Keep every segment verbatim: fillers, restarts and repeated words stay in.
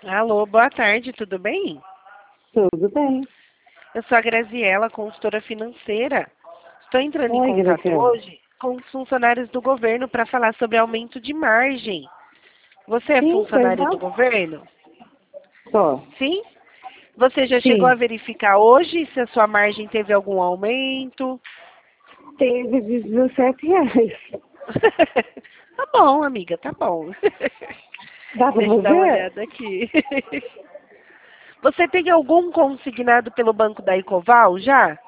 Alô, boa tarde, tudo bem? Tudo bem. Eu sou a Graziela, consultora financeira. Estou entrando em Oi, contato Graciela. hoje com os funcionários do governo para falar sobre aumento de margem. Você é Sim, pois funcionário do não? governo? Tô. Sim? Você já chegou a Sim. verificar hoje se a sua margem teve algum aumento? Teve de dezessete reais. Tá bom, amiga, tá bom. Dá pra Deixa eu dar uma fazer? olhada aqui. Você tem algum consignado pelo Banco da Ecoval já?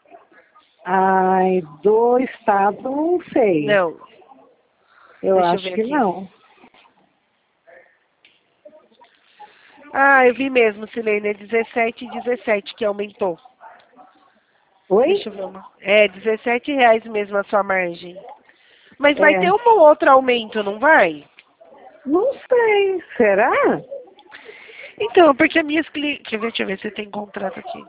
Ai, do estado, não sei. Não. Eu Deixa eu acho ver que aqui. não. Ah, eu vi mesmo, Silene, é dezessete e dezessete que aumentou. Oi? Deixa eu ver uma. É, dezessete reais mesmo a sua margem. Mas vai ter É. um ou outro aumento, não vai? Não sei. Será? Então, porque as minhas clientes... Quer ver, deixa eu ver se tem contrato aqui.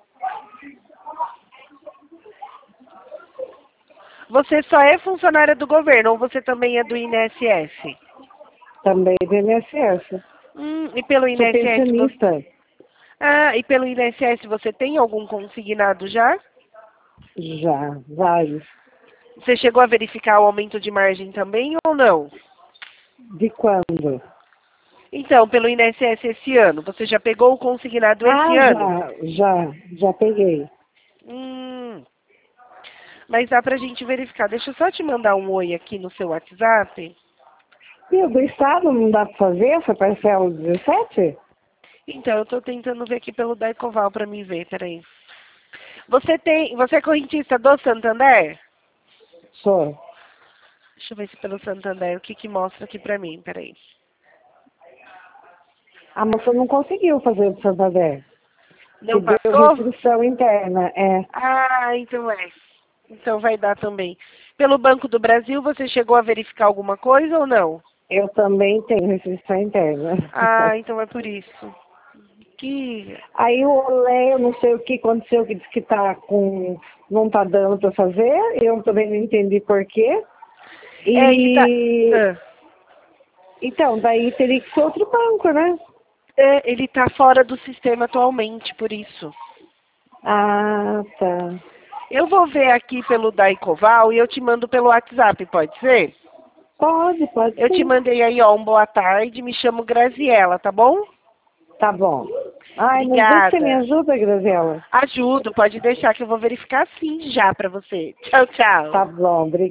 Você só é funcionária do governo ou você também é do I N S S? Também do I N S S. Hum, e pelo Sou I N S S você... pensionista. Ah, e pelo I N S S você tem algum consignado já? Já, vários. Você chegou a verificar o aumento de margem também ou não? De quando? Então, pelo I N S S esse ano, você já pegou o consignado esse Ah, ano? já, já, já peguei. Hum, mas dá pra gente verificar. Deixa eu só te mandar um oi aqui no seu WhatsApp. E o do estado não dá pra fazer essa parcela dezessete? Então, eu tô tentando ver aqui pelo Daicoval pra me ver, peraí. Você tem, você é correntista do Santander? Sou. Deixa eu ver se pelo Santander, o que que mostra aqui pra mim, peraí. A moça não conseguiu fazer do Santander. Que Não deu passou? restrição interna, é. Ah, então é. Então vai dar também. Pelo Banco do Brasil, você chegou a verificar alguma coisa ou não? Eu também tenho restrição interna. Ah, então é por isso. Que Aí o Olé, eu não sei o que aconteceu, que disse que tá com, não tá dando para fazer, eu também não entendi por quê. é, ele tá. E Ah, então, daí teria que ser outro banco, né? é, ele tá fora do sistema atualmente, por isso. Ah, tá. Eu vou ver aqui pelo Daicoval e eu te mando pelo WhatsApp, pode ser? Pode, pode Eu te sim. mandei aí, ó, um boa tarde, me chamo Graziela, tá bom? Tá bom. Ai, mas vê se você me Obrigada. ajuda, Graziela. Ajudo, pode deixar que eu vou verificar sim já pra você. Tchau, Tá tchau. bom, obrigada.